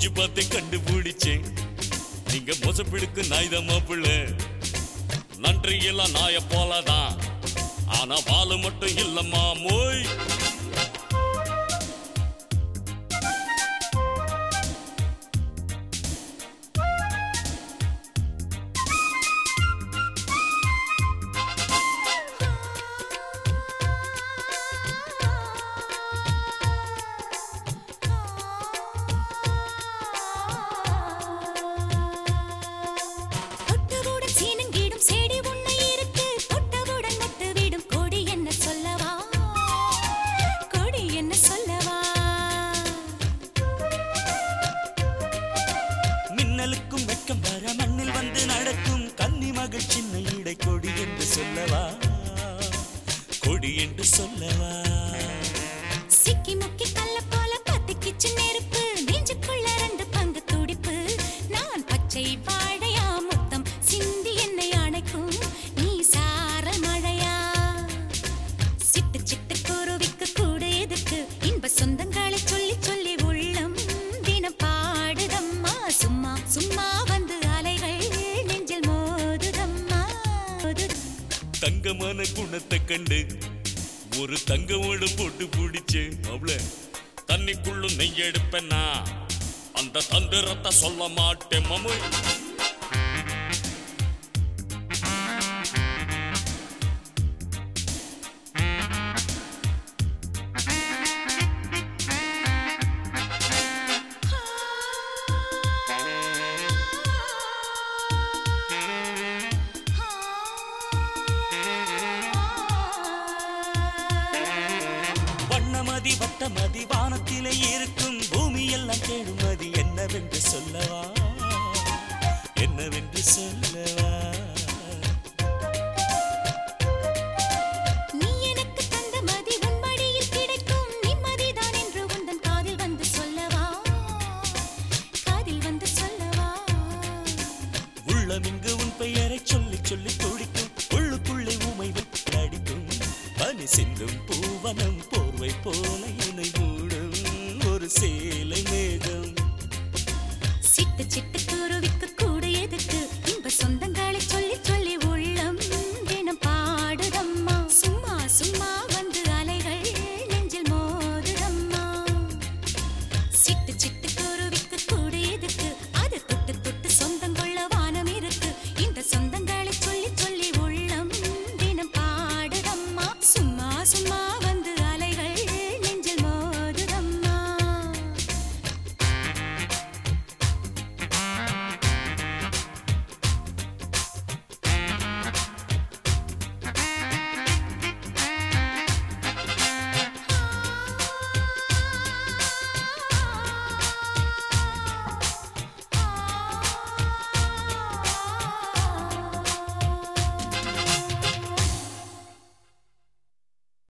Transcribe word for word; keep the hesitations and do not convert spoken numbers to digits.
மூஞ்சி பார்த்து கண்டுபிடிச்சேன். நீங்க மோசப்பிடுக்கு நாய்தான் மாப்பிள்ள. நன்றி எல்லாம் நாய போலதான், ஆனா வாழ மட்டும் இல்லம்மா மோய். வெக்கம் வர மண்ணில் வந்து நடக்கும் கன்னி மகள் சின்ன இடை கொடி என்று சொல்லவா, கொடி என்று சொல்லவா. சிக்கி முக்கி கல்ல போல பத்திக்கிச்சு நெருப்பு, நெஞ்சுக்குள்ள ரெண்டு பங்கு துடிப்பு. நான் பச்சை வாழையா முத்தம் சிந்தி என்னை அணைக்கும் நீ சாரல் மழையா. சிட்டு சிட்டு குருவிக்கு கூடு எதுக்கு, இன்ப சொந்தங்களை சொல்லி சொல்லி உள்ளம் தினம் பாடுதம்மா. சும்மா சும்மா வந்து அலைகள் நெஞ்சில் மோதுதம்மா. தங்கமான குணத்தை கண்டு ஒரு தங்கமோடு போட்டு பிடிச்சேன். அவள தண்ணிக்குள்ளும் நெய் எடுப்பேன்னா அந்த தந்திரத்தை சொல்ல மாட்டேன் மாமு. வண்ணமதி வட்டமதி வானத்திலே இருக்கும் பூமி எல்லாம் கேளுமதி என்னவென்று சொல்லவா, என்னவென்று சொல்லவா. நீ எனக்கு தந்த மதி உன் மடியில் கிடைக்கும் நிம்மதிதான் என்று உந்தன் காதில் வந்து சொல்லவா, காதில் வந்து சொல்லவா. உள்ளமிங்கு உன் பெயரை சொல்லி சொல்லி துடிக்கும், உள்ளுக்குள்ளே உமை விட்டு அடிக்கும். பனி சிந்தும் பூவனம் போர்வை போல என்னை மூடும் ஒரு சே